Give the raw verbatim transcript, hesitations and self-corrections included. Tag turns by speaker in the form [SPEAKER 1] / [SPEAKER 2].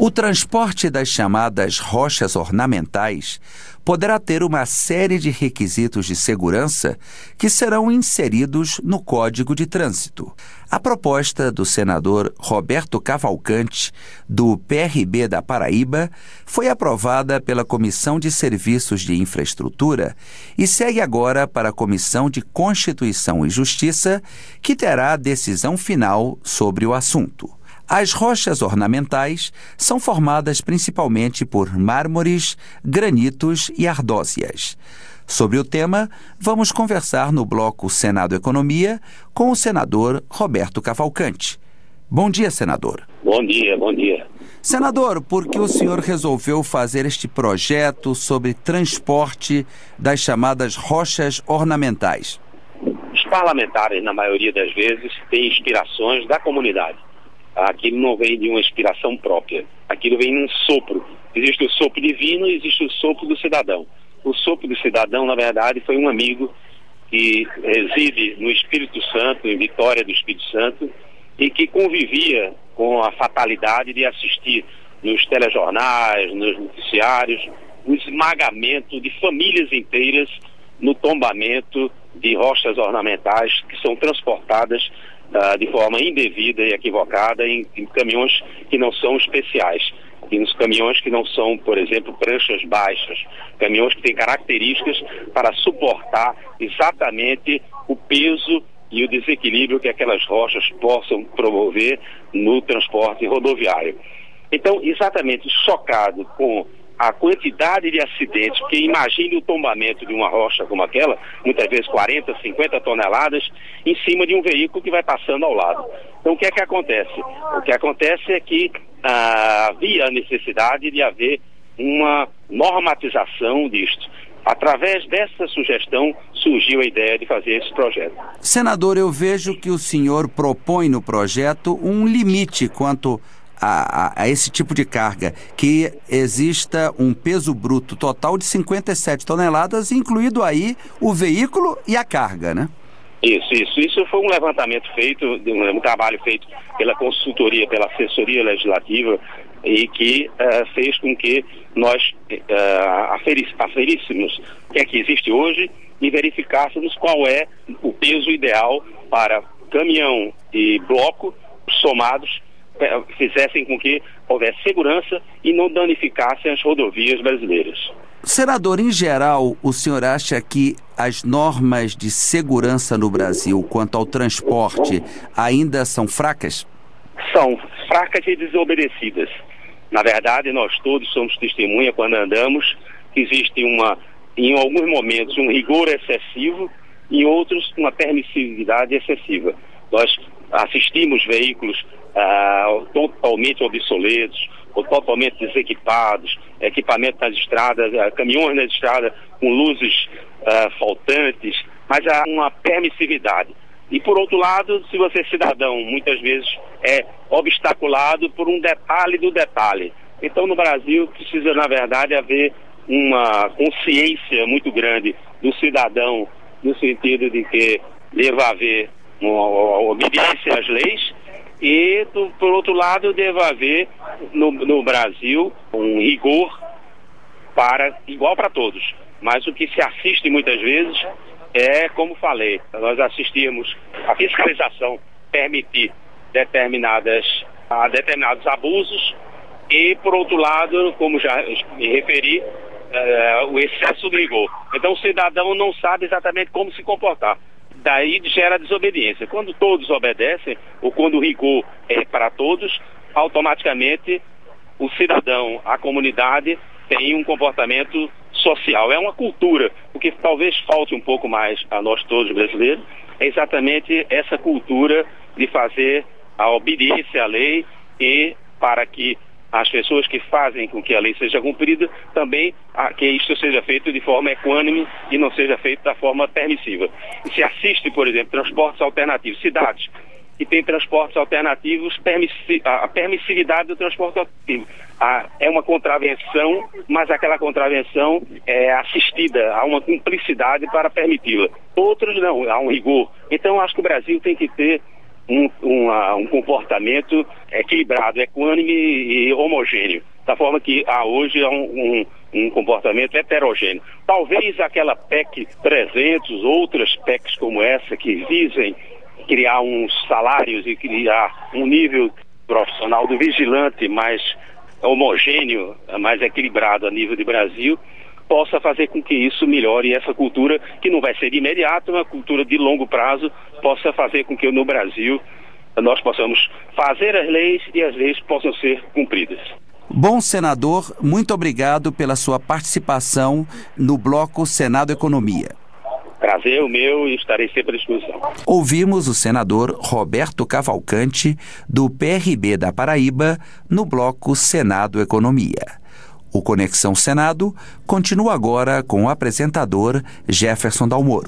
[SPEAKER 1] O transporte das chamadas rochas ornamentais poderá ter uma série de requisitos de segurança que serão inseridos no Código de Trânsito. A proposta do senador Roberto Cavalcante, do P R B da Paraíba, foi aprovada pela Comissão de Serviços de Infraestrutura e segue agora para a Comissão de Constituição e Justiça, que terá a decisão final sobre o assunto. As rochas ornamentais são formadas principalmente por mármores, granitos e ardósias. Sobre o tema, vamos conversar no bloco Senado Economia com o senador Roberto Cavalcante. Bom dia, senador.
[SPEAKER 2] Bom dia, bom dia.
[SPEAKER 1] Senador, por que o senhor resolveu fazer este projeto sobre transporte das chamadas rochas ornamentais?
[SPEAKER 2] Os parlamentares, na maioria das vezes, têm inspirações da comunidade. Aquilo não vem de uma inspiração própria. Aquilo vem num sopro. Existe o sopro divino e existe o sopro do cidadão. O sopro do cidadão, na verdade, foi um amigo que reside no Espírito Santo, em Vitória do Espírito Santo, e que convivia com a fatalidade de assistir nos telejornais, nos noticiários, o esmagamento de famílias inteiras no tombamento de rochas ornamentais que são transportadas Uh, de forma indevida e equivocada em, em caminhões que não são especiais, e nos caminhões que não são, por exemplo, pranchas baixas, caminhões que têm características para suportar exatamente o peso e o desequilíbrio que aquelas rochas possam promover no transporte rodoviário. Então, exatamente chocado com a quantidade de acidentes, porque imagine o tombamento de uma rocha como aquela, muitas vezes quarenta, cinquenta toneladas, em cima de um veículo que vai passando ao lado. Então o que é que acontece? O que acontece é que ah, havia a necessidade de haver uma normatização disto. Através dessa sugestão surgiu a ideia de fazer esse projeto.
[SPEAKER 1] Senador, eu vejo que o senhor propõe no projeto um limite quanto A, a, a esse tipo de carga, que exista um peso bruto total de cinquenta e sete toneladas, incluído aí o veículo e a carga, né?
[SPEAKER 2] Isso, isso. Isso foi um levantamento feito, um, um trabalho feito pela consultoria, pela assessoria legislativa, e que uh, fez com que nós uh, aferíssemos o que é que existe hoje e verificássemos qual é o peso ideal para caminhão e bloco somados, fizessem com que houvesse segurança e não danificassem as rodovias brasileiras.
[SPEAKER 1] Senador, em geral, o senhor acha que as normas de segurança no Brasil quanto ao transporte ainda são fracas?
[SPEAKER 2] São fracas e desobedecidas. Na verdade, nós todos somos testemunha quando andamos que existe uma, em alguns momentos, um rigor excessivo e em outros uma permissividade excessiva. Nós assistimos veículos uh, totalmente obsoletos ou totalmente desequipados, equipamento nas estradas, uh, caminhões nas estradas com luzes uh, faltantes, mas há uma permissividade. E por outro lado, se você é cidadão, muitas vezes é obstaculado por um detalhe do detalhe. Então no Brasil precisa, na verdade, haver uma consciência muito grande do cidadão, no sentido de que deva haver uma obediência às leis e, do, por outro lado, deve haver no, no Brasil um rigor para, igual para todos. Mas o que se assiste muitas vezes é, como falei, nós assistimos a fiscalização permitir determinadas, a determinados abusos e, por outro lado, como já me referi, é, o excesso de rigor. Então o cidadão não sabe exatamente como se comportar. Daí gera desobediência. Quando todos obedecem, ou quando o rigor é para todos, automaticamente o cidadão, a comunidade, tem um comportamento social. É uma cultura. O que talvez falte um pouco mais a nós todos brasileiros é exatamente essa cultura de fazer a obediência à lei e para que as pessoas que fazem com que a lei seja cumprida, também a, que isso seja feito de forma equânime e não seja feito da forma permissiva. E se assiste, por exemplo, transportes alternativos, cidades que têm transportes alternativos, permissi, a permissividade do transporte alternativo a, é uma contravenção, mas aquela contravenção é assistida, há uma cumplicidade para permiti-la. Outros não, há um rigor. Então acho que o Brasil tem que ter um, uma, um comportamento equilibrado, equânime e homogêneo, da forma que há hoje é um, um, um comportamento heterogêneo. Talvez aquela P E C trezentos, outras P E Cs como essa, que visem criar uns salários e criar um nível profissional do vigilante mais homogêneo, mais equilibrado a nível de Brasil, possa fazer com que isso melhore, essa cultura, que não vai ser imediata, uma cultura de longo prazo, possa fazer com que no Brasil nós possamos fazer as leis e as leis possam ser cumpridas.
[SPEAKER 1] Bom, senador, muito obrigado pela sua participação no bloco Senado Economia.
[SPEAKER 2] Prazer o meu e estarei sempre à disposição.
[SPEAKER 1] Ouvimos o senador Roberto Cavalcante, do P R B da Paraíba, no bloco Senado Economia. O Conexão Senado continua agora com o apresentador Jefferson Dalmoro.